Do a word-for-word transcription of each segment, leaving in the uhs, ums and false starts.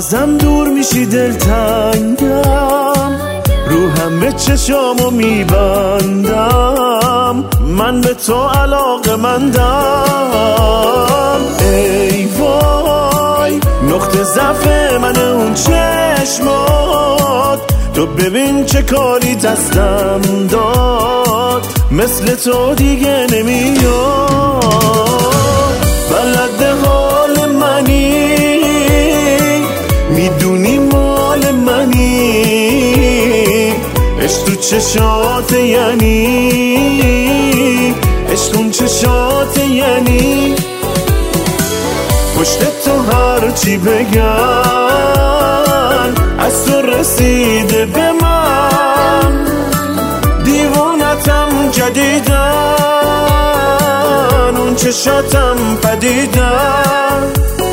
ازم دور میشی دلتنگم، رو همه چشامو میبندم، من به تو علاقه مندم. ای وای نقطه ضعف من اون چشمات، تو ببین چه کاری دستم داد، مثل تو دیگه نمیاد. بلد حال منی، میدونی مال منی، عشق تو چشات یعنی، عشق اون چشات یعنی. پشت تو هر چی بگن از تو رسیده به من، دیوانتم جدیدن، اون چشاتم پدیدن.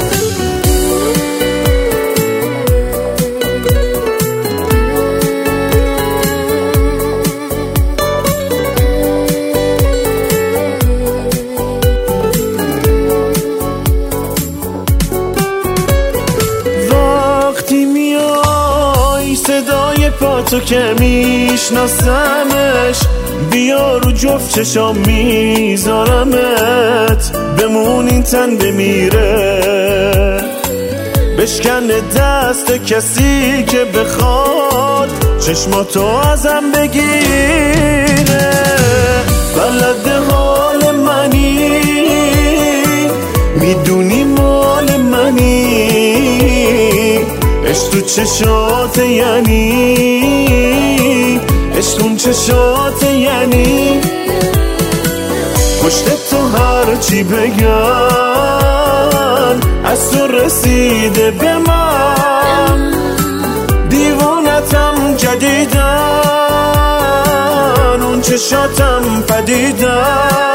صدای پاتو که میشناسمش، بیا رو جفت چشام میذارمت، بمون این تن بمیره، بشکنه دست کسی که بخواد چشماتو ازم بگیره. بلد حال منی، میدونی مال منی، عشق تو چشات یعنی، عشق اون چشات یعنی. پشت تو هر چی بگن از تو رسیده به من، دیوانتم جدیدن، اون چشاتم پدیدن.